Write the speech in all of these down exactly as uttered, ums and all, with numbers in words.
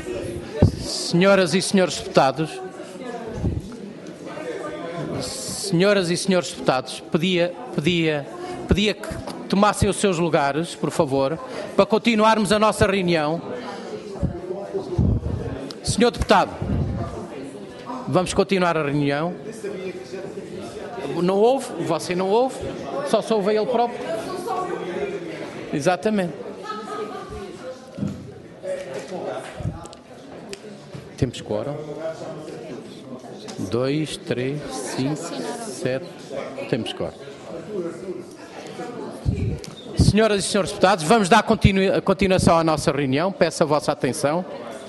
Senhoras e senhores deputados, senhoras e senhores deputados, pedia, pedia, pedia que tomassem os seus lugares, por favor, para continuarmos a nossa reunião. Senhor deputado, vamos continuar a reunião. Não houve, você não ouve, só se ouve ele próprio. Exatamente. Temos quórum? Dois, três, cinco, sete. Temos quórum. Senhoras e senhores deputados, vamos dar continu- continuação à nossa reunião. Peço a vossa atenção.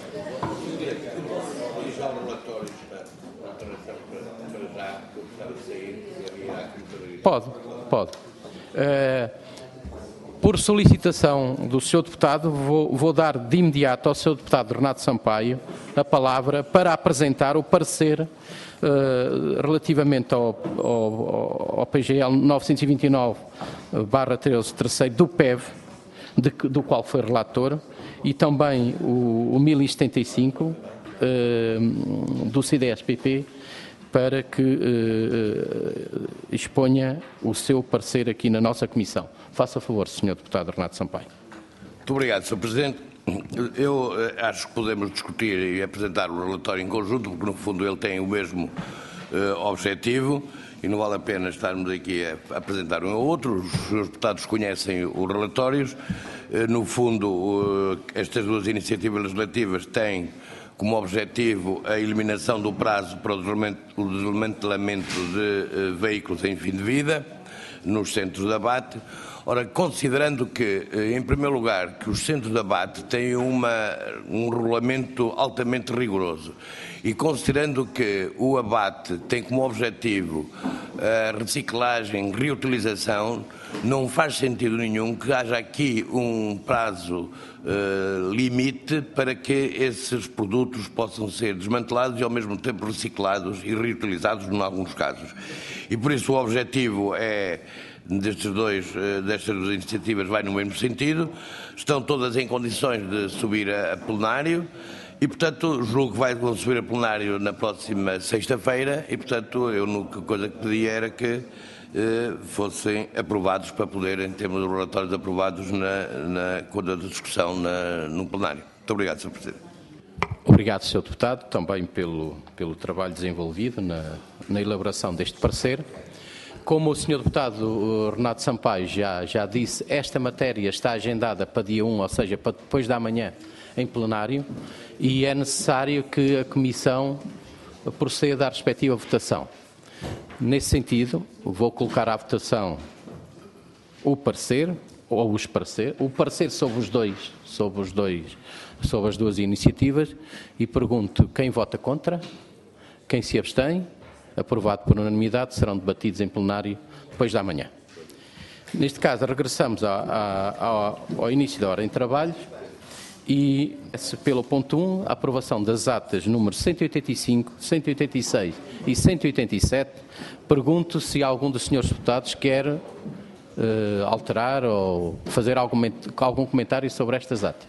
Pode, pode. Uh, por solicitação do senhor deputado, vou, vou dar de imediato ao senhor deputado Renato Sampaio a palavra para apresentar o parecer uh, relativamente ao, ao, ao P G L novecentos e vinte e nove barra treze terceiro do P E V, de, do qual foi relator, e também o, o mil e setenta e cinco uh, do C D S P P, para que uh, exponha o seu parecer aqui na nossa comissão. Faça favor, senhor deputado Renato Sampaio. Muito obrigado, senhor Presidente. Eu uh, acho que podemos discutir e apresentar o relatório em conjunto, porque no fundo ele tem o mesmo uh, objetivo e não vale a pena estarmos aqui a apresentar um ao outro. Os senhores deputados conhecem os relatórios. Uh, no fundo, uh, estas duas iniciativas legislativas têm como objetivo a eliminação do prazo para o desmantelamento de uh, veículos em fim de vida nos centros de abate. Ora, considerando que, em primeiro lugar, que os centros de abate têm uma, um regulamento altamente rigoroso e considerando que o abate tem como objetivo a reciclagem, reutilização, não faz sentido nenhum que haja aqui um prazo uh, limite para que esses produtos possam ser desmantelados e ao mesmo tempo reciclados e reutilizados em alguns casos. E por isso o objetivo é destes dois, destas duas iniciativas vai no mesmo sentido, estão todas em condições de subir a, a plenário e, portanto, julgo que vai subir a plenário na próxima sexta-feira e, portanto, eu a única coisa que pedi era que eh, fossem aprovados para poderem ter os relatórios aprovados na, na, quando a discussão na, no plenário. Muito obrigado, senhor Presidente. Obrigado, senhor Deputado, também pelo, pelo trabalho desenvolvido na, na elaboração deste parecer. Como o senhor Deputado Renato Sampaio já, já disse, esta matéria está agendada para dia um, ou seja, para depois da manhã, em plenário, e é necessário que a Comissão proceda à respectiva votação. Nesse sentido, vou colocar à votação o parecer, ou os parecer, o parecer sobre os dois, sobre os dois, sobre as duas iniciativas, e pergunto quem vota contra, quem se abstém. Aprovado por unanimidade, serão debatidos em plenário depois da manhã. Neste caso, regressamos a, a, ao, ao início da ordem de trabalhos e, pelo ponto um, a aprovação das atas números cento e oitenta e cinco, cento e oitenta e seis e cento e oitenta e sete. Pergunto se algum dos senhores deputados quer uh, alterar ou fazer algum, algum comentário sobre estas atas.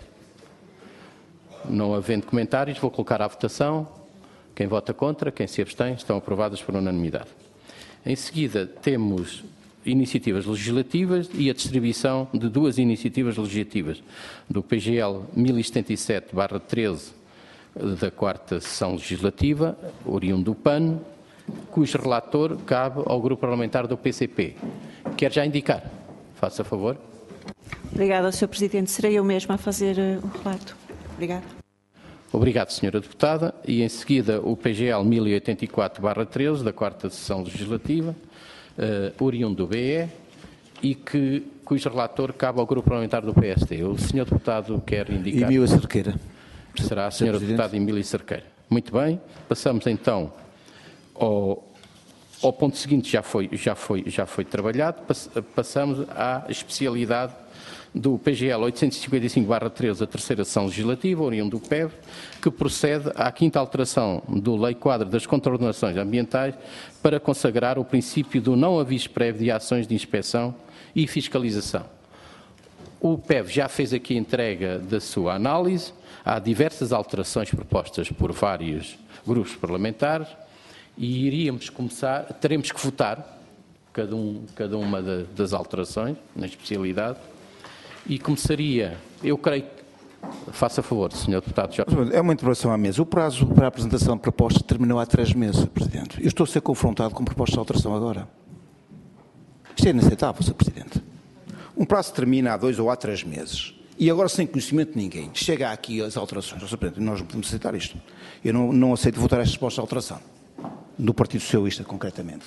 Não havendo comentários, vou colocar à votação. Quem vota contra, quem se abstém, estão aprovadas por unanimidade. Em seguida, temos iniciativas legislativas e a distribuição de duas iniciativas legislativas do P G L mil e setenta e sete barra treze da quarta sessão legislativa, oriundo do P A N, cujo relator cabe ao grupo parlamentar do P C P. Quer já indicar? Faça favor. Obrigada, senhor Presidente. Serei eu mesma a fazer uh, o relato. Obrigada. Obrigado, senhora Deputada. E, em seguida, o P G L mil e oitenta e quatro barra treze, da quarta sessão legislativa, uh, oriundo do B E, e que, cujo relator cabe ao Grupo Parlamentar do P S D. O senhor Deputado quer indicar? Emília Cerqueira. Será a senhora Deputada Emília Cerqueira. Muito bem. Passamos, então, ao, ao ponto seguinte, já foi, já foi, já foi trabalhado. Passamos à especialidade do P G L oitocentos e cinquenta e cinco barra treze, da terceira sessão legislativa, oriundo do P E V, que procede à quinta alteração do Lei Quadro das Contraordenações Ambientais para consagrar o princípio do não aviso prévio de ações de inspeção e fiscalização. O P E V já fez aqui a entrega da sua análise. Há diversas alterações propostas por vários grupos parlamentares e iríamos começar, teremos que votar cada, um, cada uma de, das alterações na especialidade e começaria, eu creio, faça favor, senhor Deputado Jorge. É uma interpelação à mesa. O prazo para a apresentação de propostas terminou há três meses, Presidente. Eu estou a ser confrontado com propostas de alteração agora. Isto é inaceitável, senhor Presidente. Um prazo termina há dois ou há três meses. E agora, sem conhecimento de ninguém, chega aqui as alterações. Nós não podemos aceitar isto. Eu não, não aceito votar estas propostas de alteração. Do Partido Socialista, concretamente.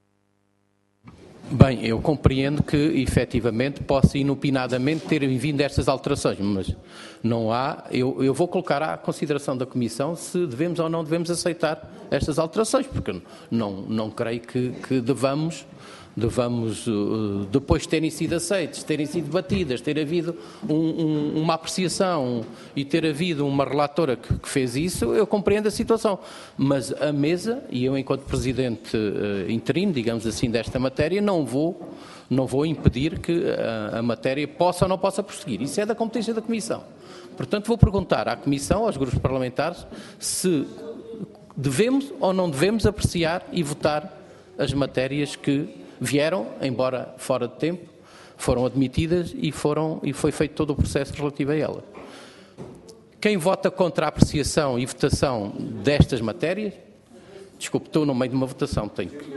Bem, eu compreendo que, efetivamente, possa inopinadamente ter vindo estas alterações, mas não há... Eu, eu vou colocar à consideração da Comissão se devemos ou não devemos aceitar estas alterações, porque não, não creio que, que devamos... devamos, depois de terem sido aceites, terem sido debatidas, ter havido um, um, uma apreciação e ter havido uma relatora que, que fez isso, eu compreendo a situação. Mas a mesa, e eu enquanto Presidente uh, interino, digamos assim, desta matéria, não vou, não vou impedir que a, a matéria possa ou não possa prosseguir. Isso é da competência da Comissão. Portanto, vou perguntar à Comissão, aos grupos parlamentares, se devemos ou não devemos apreciar e votar as matérias que vieram, embora fora de tempo, foram admitidas e, foram, e foi feito todo o processo relativo a ela. Quem vota contra a apreciação e votação destas matérias, desculpe, estou no meio de uma votação, tenho que...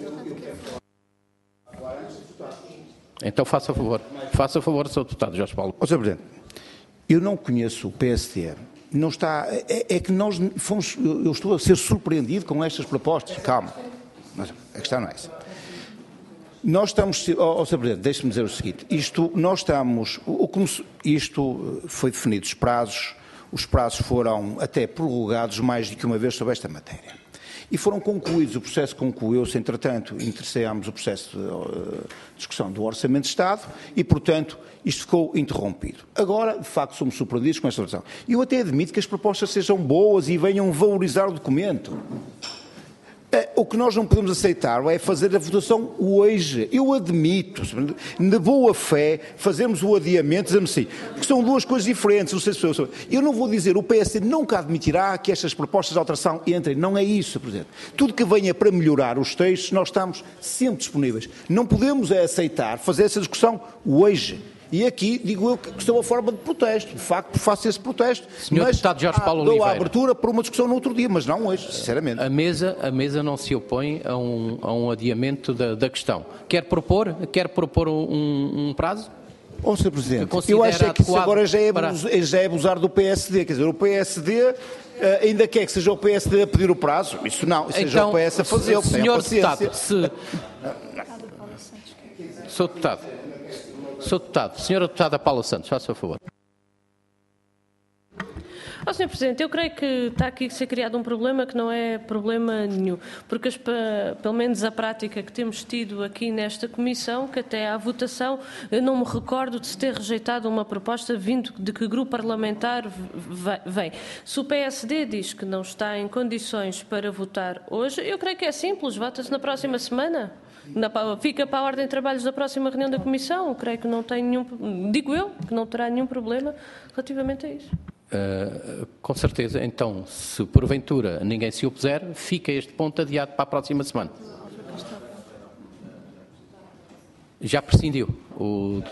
Então faça favor, faça favor, senhor Deputado Jorge Paulo. Ó, senhor Presidente, eu não conheço o P S D, não está, é, é que nós fomos, eu estou a ser surpreendido com estas propostas, calma, mas a questão não é essa. Nós estamos, ó, ó, senhor Presidente, deixe-me dizer o seguinte, isto, nós estamos, o, como, isto foi definido os prazos, os prazos foram até prorrogados mais do que uma vez sobre esta matéria. E foram concluídos, o processo concluiu-se, entretanto, iniciámos o processo de uh, discussão do Orçamento de Estado e, portanto, isto ficou interrompido. Agora, de facto, somos surpreendidos com esta decisão. E eu até admito que as propostas sejam boas e venham valorizar o documento. O que nós não podemos aceitar é fazer a votação hoje. Eu admito, de boa fé, fazermos o adiamento, dizemos assim, que são duas coisas diferentes. Não sei se eu, eu não vou dizer, o P S D nunca admitirá que estas propostas de alteração entrem. Não é isso, Presidente. Tudo que venha para melhorar os textos, nós estamos sempre disponíveis. Não podemos é aceitar fazer essa discussão hoje. E aqui, digo eu, que estou a forma de protesto. De facto, faço esse protesto. senhor Mas Deputado Jorge Paulo dou Oliveira, a abertura para uma discussão no outro dia, mas não hoje, sinceramente. A mesa, a mesa não se opõe a um, a um adiamento da, da questão. Quer propor, quer propor um, um prazo? Ó, senhor Presidente, eu acho é que isso agora já é, para... já é abusar do P S D. Quer dizer, o P S D uh, ainda quer que seja o P S D a pedir o prazo. Isso não, seja então, o P S a fazer. Senhor Deputado, se... Senhor Deputado, senhor Deputado, senhora Deputada Paula Santos, faça favor. Oh, senhor Presidente, eu creio que está aqui a ser criado um problema que não é problema nenhum, porque as, pelo menos a prática que temos tido aqui nesta Comissão, que até à votação, eu não me recordo de se ter rejeitado uma proposta vindo de que grupo parlamentar vem. Se o P S D diz que não está em condições para votar hoje, eu creio que é simples, vota-se na próxima semana. Na, fica para a ordem de trabalhos da próxima reunião da Comissão. Creio que não tem nenhum, digo eu, que não terá nenhum problema relativamente a isso. Uh, com certeza. Então, se porventura ninguém se opuser, fica este ponto adiado para a próxima semana. Já prescindiu o...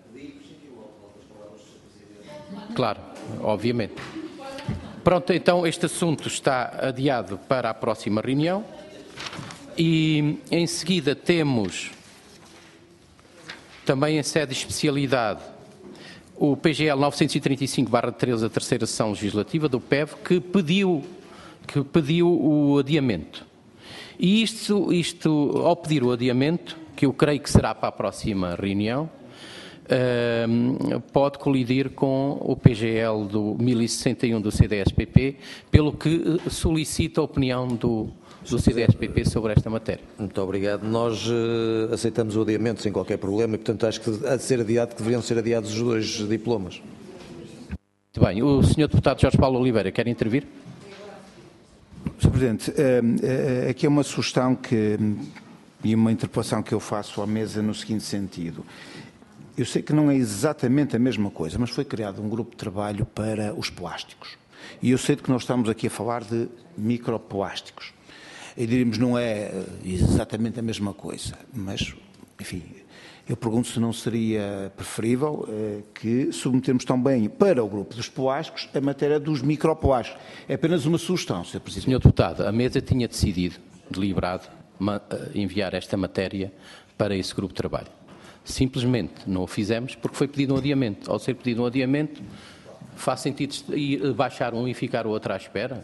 Claro, obviamente. Pronto, então este assunto está adiado para a próxima reunião e em seguida temos também em sede de especialidade o P G L novecentos e trinta e cinco barra treze, a terceira sessão legislativa do P E V, que pediu, que pediu o adiamento. E isto, isto, ao pedir o adiamento, que eu creio que será para a próxima reunião, uh, pode colidir com o P G L do mil e sessenta e um do C D S P P, pelo que solicita a opinião do, do C D S P P sobre esta matéria. Muito obrigado. Nós uh, aceitamos o adiamento sem qualquer problema e, portanto, acho que há de ser adiado, que deveriam ser adiados os dois diplomas. Muito bem. O senhor Deputado Jorge Paulo Oliveira quer intervir? senhor Presidente, aqui é uma sugestão que, e uma interpelação que eu faço à mesa no seguinte sentido. eu sei que não é exatamente a mesma coisa, mas foi criado um grupo de trabalho para os plásticos. E eu sei que nós estamos aqui a falar de microplásticos. E diríamos não é exatamente a mesma coisa, mas, enfim, eu pergunto se não seria preferível eh, que submetermos também para o grupo dos plásticos a matéria dos microplásticos. É apenas uma sugestão, senhor Presidente. senhor Deputado, a mesa tinha decidido, deliberado, enviar esta matéria para esse grupo de trabalho. Simplesmente não o fizemos porque foi pedido um adiamento. Ao ser pedido um adiamento, faz sentido ir baixar um e ficar o outro à espera?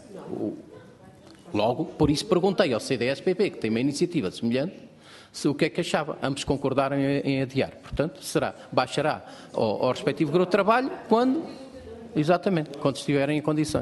Logo, por isso perguntei ao C D S P P, que tem uma iniciativa semelhante, se o que é que achava. Ambos concordaram em, em adiar. Portanto, será, baixará ao, ao respectivo grupo de trabalho quando, exatamente, quando estiverem em condições.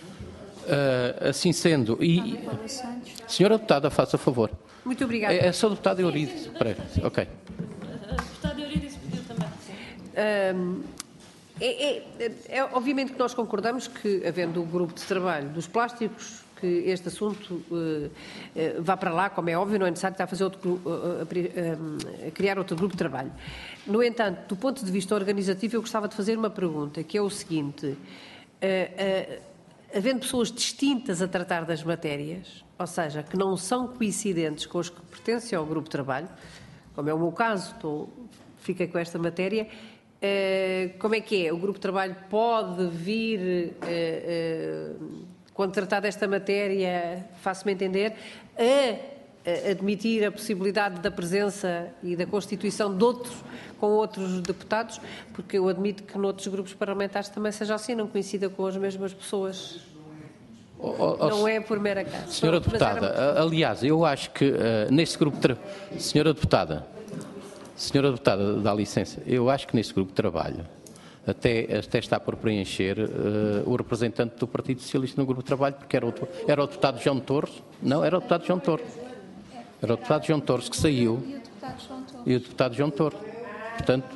Uh, assim sendo, e... Senhora Deputada, faça favor. Muito obrigada. É, é só a Deputada Euridice. Ok. A Deputada Euridice pediu também. Um, é, é, é, obviamente que nós concordamos que, havendo o grupo de trabalho dos plásticos, que este assunto uh, uh, vá para lá, como é óbvio, não é necessário estar a, fazer outro, uh, uh, a criar outro grupo de trabalho. No entanto, do ponto de vista organizativo, eu gostava de fazer uma pergunta, que é o seguinte. Uh, uh, havendo pessoas distintas a tratar das matérias, ou seja, que não são coincidentes com os que pertencem ao grupo de trabalho, como é o meu caso, estou, fica com esta matéria, uh, como é que é? O grupo de trabalho pode vir, uh, uh, quando tratar desta matéria, faço-me entender, a admitir a possibilidade da presença e da constituição de outros, com outros deputados, porque eu admito que noutros grupos parlamentares também seja assim, não coincida com as mesmas pessoas. Oh, oh, não é por mera casa. Senhora Deputada, era... aliás, eu acho que uh, neste grupo de tra... Senhora Deputada, Senhora Deputada, dá licença, eu acho que neste grupo de trabalho até, até está por preencher uh, o representante do Partido Socialista no grupo de trabalho, porque era o, era o deputado João Torres, não, era o deputado João Torres. Era o deputado João Torres que saiu e o deputado João Torres. Portanto,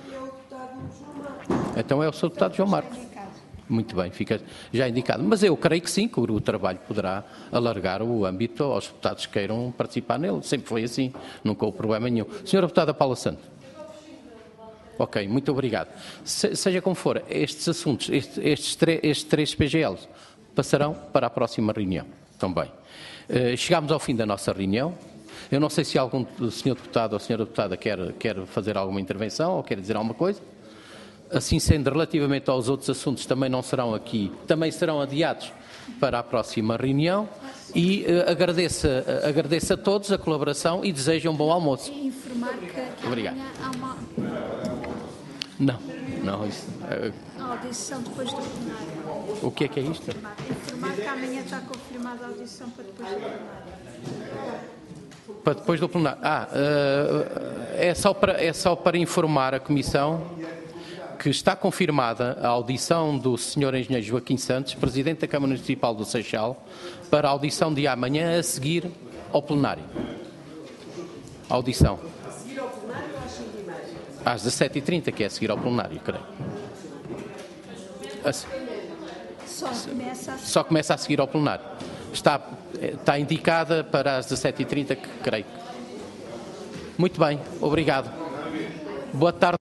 então é o seu deputado João Marcos. Muito bem, fica já indicado. Mas eu creio que sim, que o grupo de trabalho poderá alargar o âmbito aos deputados que queiram participar nele. Sempre foi assim, nunca houve problema nenhum. Senhora Deputada Paula Santos. Ok, muito obrigado. Se, seja como for, estes assuntos, estes, estes, estes três P G Ls passarão para a próxima reunião também. Uh, chegámos ao fim da nossa reunião. Eu não sei se algum senhor deputado ou senhora deputada quer, quer fazer alguma intervenção ou quer dizer alguma coisa. Assim sendo, relativamente aos outros assuntos, também não serão aqui, também serão adiados para a próxima reunião. E uh, agradeço, uh, agradeço a todos a colaboração e desejo um bom almoço. Informar que Obrigado. Há uma... Não, não. Isso, uh... a audição depois do plenário. O que é que é isto? Informar que amanhã está confirmada a audição para depois do plenário. Para depois do plenário. Ah, uh, é, só para, é só para informar a Comissão que está confirmada a audição do senhor Engenheiro Joaquim Santos, Presidente da Câmara Municipal do Seixal, para a audição de amanhã a seguir ao plenário. Audição. Às dezassete e trinta, que é a seguir ao plenário, creio. Assim. Só começa a... Só começa a seguir ao plenário. Está, está indicada para as dezassete e trinta, que creio. Muito bem, obrigado. Boa tarde.